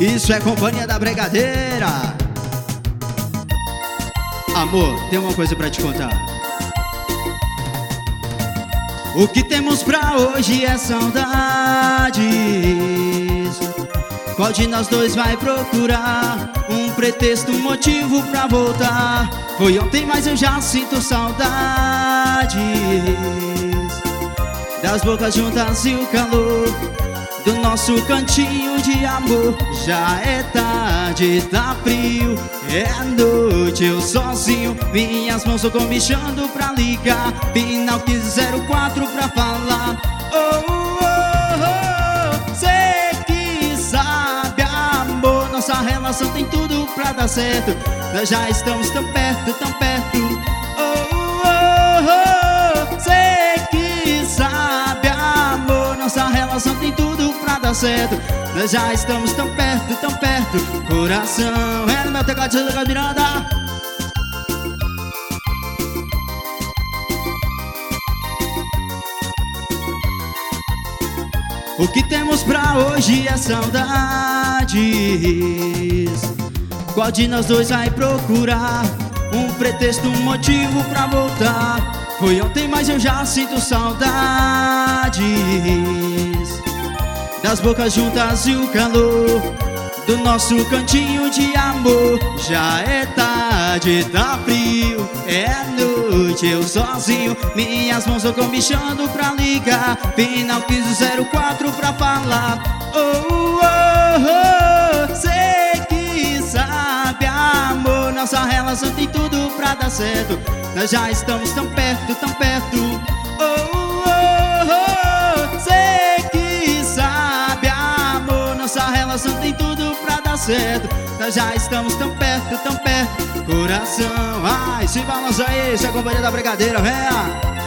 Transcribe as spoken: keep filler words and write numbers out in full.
Isso é companhia da Brigadeira. Amor, tem uma coisa pra te contar. O que temos pra hoje é saudades. Qual de nós dois vai procurar um pretexto, um motivo pra voltar? Foi ontem, mas eu já sinto saudades das bocas juntas e o calor do nosso cantinho de amor. Já é tarde, tá frio, é noite, eu sozinho. Minhas mãos estão comichando pra ligar. Final quinze zero quatro pra falar. Oh, oh, oh, cê que sabe, amor, nossa relação tem tudo pra dar certo. Nós já estamos tão perto, tão perto. Oh, oh, oh, cê que sabe, amor, nossa relação tem tudo pra dar certo. Nós já estamos tão perto, tão perto. Coração é no meu tecladinho da Miranda. O que temos pra hoje é saudades. Qual de nós dois vai procurar um pretexto, um motivo pra voltar? Foi ontem, mas eu já sinto saudades das bocas juntas e o calor do nosso cantinho de amor. Já é tarde, tá frio, é noite, eu sozinho. Minhas mãos estão comichando pra ligar. Final quinze zero quatro pra falar. Oh, oh, oh, cê que sabe, amor, nossa relação tem tudo pra dar certo. Nós já estamos tão perto, tão perto. Oh, oh, oh, cê que sabe, amor, nossa relação tem tudo pra dar certo. Nós já estamos tão perto, tão perto. Coração, ai, se balança aí, se a companhia da Brigadeira, venha.